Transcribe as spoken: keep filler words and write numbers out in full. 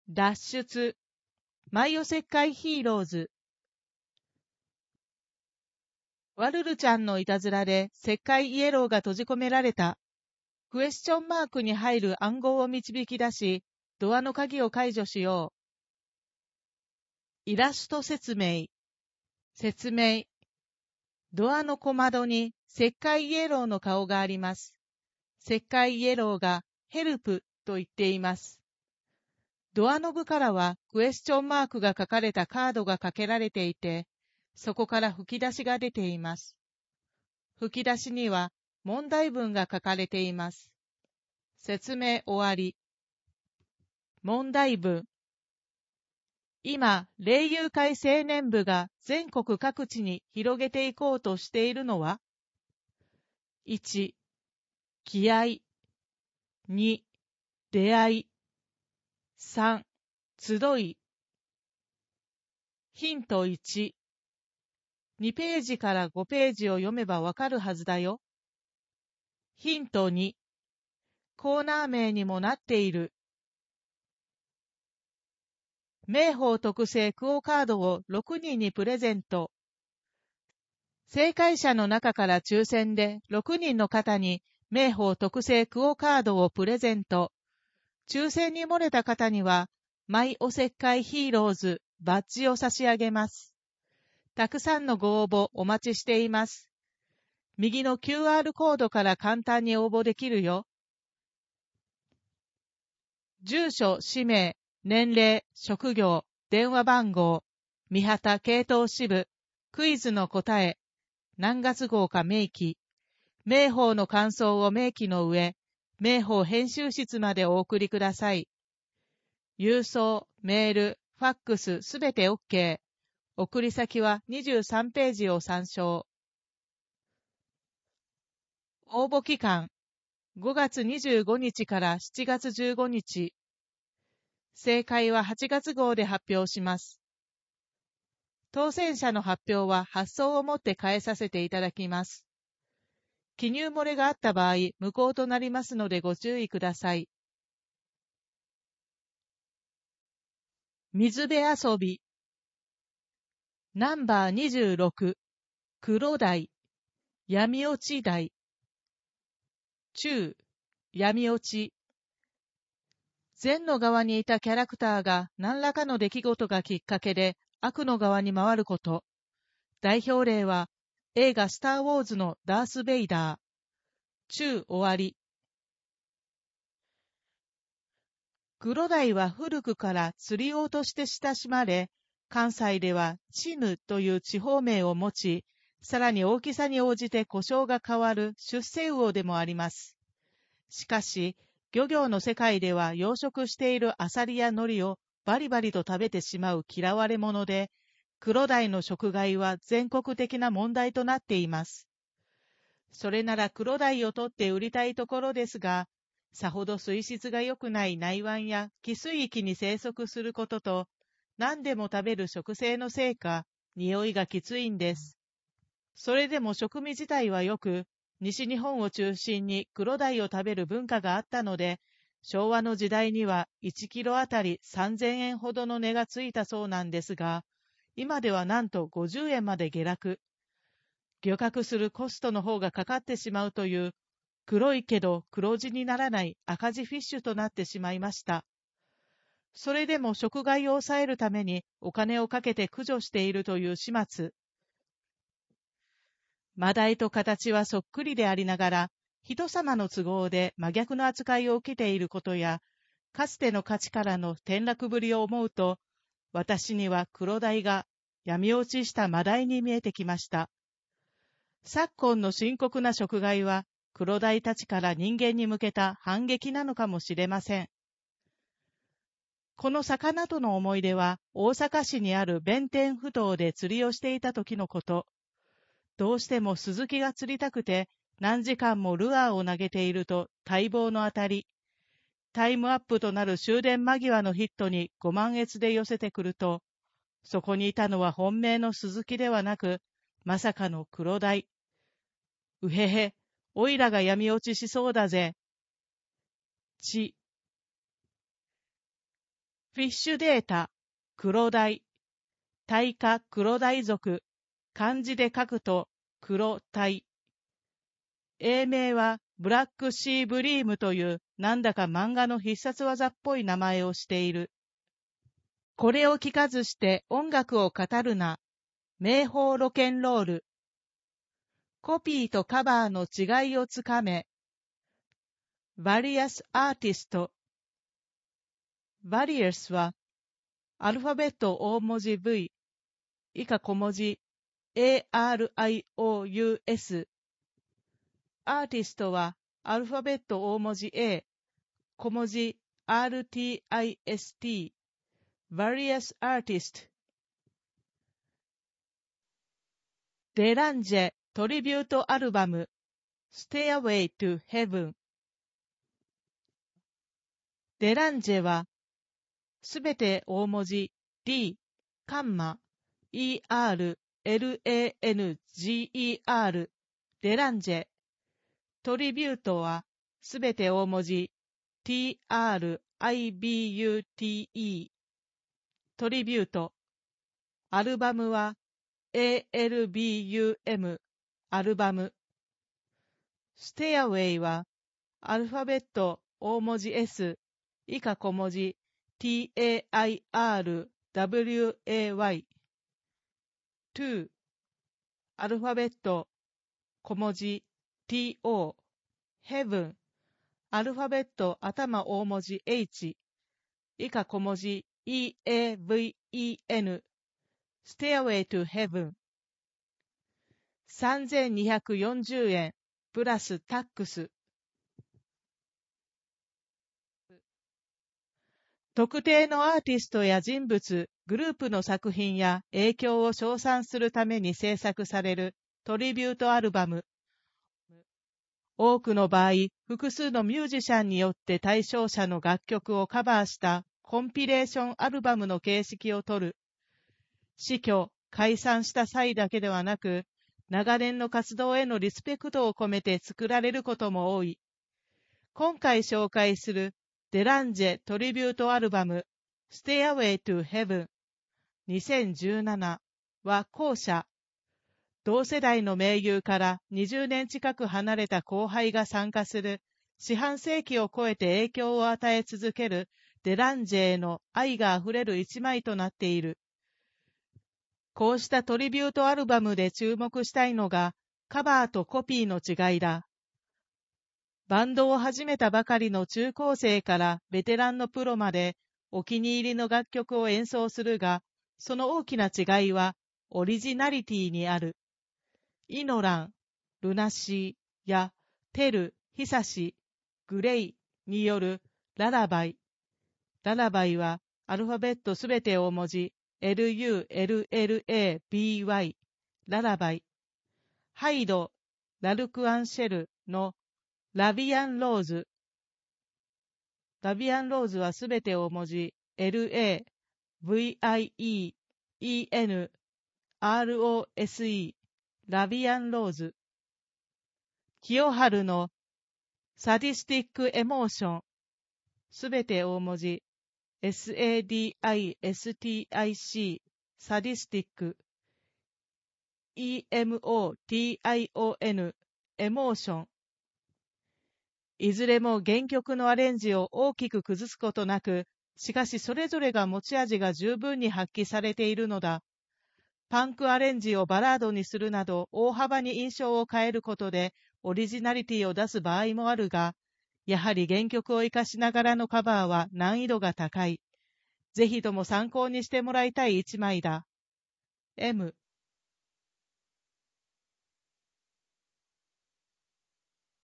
脱出、舞おせっかいヒーローズ。ワルルちゃんのいたずらで石灰イエローが閉じ込められた。クエスチョンマークに入る暗号を導き出し、ドアの鍵を解除しよう。イラスト説明。説明。ドアの小窓に石灰イエローの顔があります。石灰イエローがヘルプと言っています。ドアノブからはクエスチョンマークが書かれたカードがかけられていて、そこから吹き出しが出ています。吹き出しには問題文が書かれています。説明終わり。問題文。今、霊友会青年部が全国各地に広げていこうとしているのは ?いち、気合。に、出会い。さん、集い。ヒントいち。にページからごページを読めばわかるはずだよ。ヒントに。コーナー名にもなっている。名宝特製クオカードをろくにんにプレゼント。正解者の中から抽選でろくにんの方に名宝特製クオカードをプレゼント。抽選に漏れた方には、マイおせっかいヒーローズバッジを差し上げます。たくさんのご応募お待ちしています。右の キューアール コードから簡単に応募できるよ。住所、氏名、年齢、職業、電話番号、三旗系統支部、クイズの答え、何月号か明記、名宝の感想を明記の上、名宝編集室までお送りください。郵送、メール、ファックスすべて OK。送り先はにじゅうさんページを参照。応募期間、ごがつにじゅうごにちからしちがつじゅうごにち。正解ははちがつ号で発表します。当選者の発表は発送をもって返させていただきます。記入漏れがあった場合、無効となりますのでご注意ください。水辺遊び。ナンバーにじゅうろく、黒鯛、闇落ち鯛。中、闇落ち。善の側にいたキャラクターが何らかの出来事がきっかけで悪の側に回ること。代表例は映画スター・ウォーズのダース・ベイダー。中終わり。黒鯛は古くから釣り王として親しまれ、関西ではチヌという地方名を持ち、さらに大きさに応じて呼称が変わる出世魚でもあります。しかし、漁業の世界では養殖しているアサリやノリをバリバリと食べてしまう嫌われ者で、黒鯛の食害は全国的な問題となっています。それなら黒鯛を取って売りたいところですが、さほど水質が良くない内湾や汽水域に生息することと、何でも食べる食性のせいか、匂いがきついんです。それでも食味自体は良く、西日本を中心に黒鯛を食べる文化があったので、昭和の時代にはいちキロあたりさんぜんえんほどの値がついたそうなんですが、今ではなんとごじゅうえんまで下落。漁獲するコストの方がかかってしまうという、黒いけど黒字にならない赤字フィッシュとなってしまいました。それでも食害を抑えるためにお金をかけて駆除しているという始末。マダイと形はそっくりでありながら、人様の都合で真逆の扱いを受けていることや、かつての価値からの転落ぶりを思うと、私には黒鯛が闇落ちしたマダイに見えてきました。昨今の深刻な食害は、黒鯛たちから人間に向けた反撃なのかもしれません。この魚との思い出は、大阪市にある弁天ふ頭で釣りをしていた時のこと。どうしてもスズキが釣りたくて、何時間もルアーを投げていると待望の当たり。タイムアップとなる終電間際のヒットにご満悦で寄せてくると、そこにいたのは本命のスズキではなく、まさかの黒鯛。うへへ、おいらが闇落ちしそうだぜ。ち。 フィッシュデータ、クロダイ、タイ科クロダイ属、漢字で書くと黒タイ。英名はブラックシーブリームというなんだか漫画の必殺技っぽい名前をしている。これを聞かずして音楽を語るな。名宝ロケンロール。コピーとカバーの違いをつかめ。バリアスアーティスト。バリアスはアルファベット大文字 V 以下小文字 エーアールアイオーユーエス。アーティストはアルファベット大文字 A 小文字 アールティーアイエスティー。Various Artists。デランジェトリビュートアルバム Stairway to Heaven。デランジェはすべて大文字 D カンマ イーアールエルエーエヌジーイーアール デランジェ。トリビュートはすべて大文字 ティーアールアイビーユーティーイー トリビュート。アルバムは エーエルビーユーエム アルバム。ステアウェイはアルファベット大文字 S 以下小文字 ティーエーアイアールダブリューエーワイ。to アルファベット小文字 ティーオー。heaven アルファベット頭大文字 H 以下小文字 イーエーブイイーエヌ。Stairway to Heaven。さんぜんにひゃくよんじゅうえんプラスタックス。特定のアーティストや人物、グループの作品や影響を称賛するために制作されるトリビュートアルバム。多くの場合、複数のミュージシャンによって対象者の楽曲をカバーしたコンピレーションアルバムの形式をとる。死去、解散した際だけではなく、長年の活動へのリスペクトを込めて作られることも多い。今回紹介するデランジェトリビュートアルバム Stairway to Heaven にせんじゅうななは後者。同世代の盟友からにじゅうねん近く離れた後輩が参加する四半世紀を超えて影響を与え続けるデランジェへの愛があふれる一枚となっている。こうしたトリビュートアルバムで注目したいのがカバーとコピーの違いだ。バンドを始めたばかりの中高生からベテランのプロまでお気に入りの楽曲を演奏するが、その大きな違いはオリジナリティにある。イノラン、ルナシーやテル、ヒサシ、グレイによるララバイ。ララバイはアルファベットすべて大文字エルユーエルエルエービーワイ、ララバイ。ハイド、ラルクアンシェルのラビアンローズ。ラビアンローズはすべて大文字 エルエーブイアイイーイーエヌアールオーエスイー ラビアンローズ。清春のサディスティックエモーション。すべて大文字 エスエーディーアイエスティーアイシー サディスティック イーエムオーティーアイオーエヌ エモーション。いずれも原曲のアレンジを大きく崩すことなく、しかしそれぞれが持ち味が十分に発揮されているのだ。パンクアレンジをバラードにするなど大幅に印象を変えることでオリジナリティを出す場合もあるが、やはり原曲を生かしながらのカバーは難易度が高い。ぜひとも参考にしてもらいたい一枚だ。M